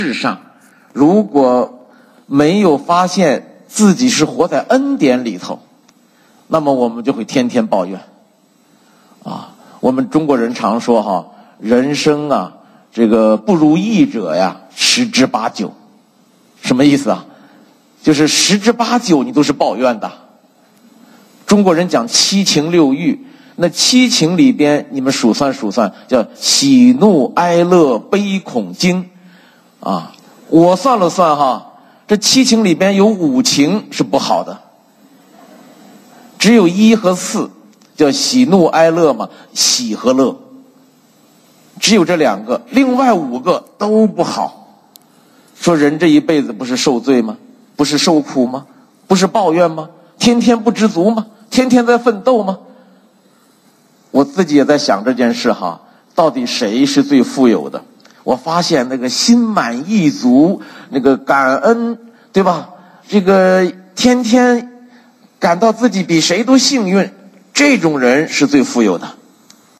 世上，如果没有发现自己是活在恩典里头，那么我们就会天天抱怨。我们中国人常说人生啊，这个不如意者呀，10之8九。什么意思啊？就是10之8九你都是抱怨的。中国人讲七情六欲，那七情里边你们数算叫喜怒哀乐悲恐惊啊。我算了算这七情里边有5情是不好的，只有1和4叫喜怒哀乐嘛，喜和乐，只有这2个，另外5个都不好。说人这一辈子不是受罪吗？不是受苦吗？不是抱怨吗？天天不知足吗？天天在奋斗吗？我自己也在想这件事到底谁是最富有的？我发现那个心满意足，那个感恩，对吧？这个天天感到自己比谁都幸运，这种人是最富有的。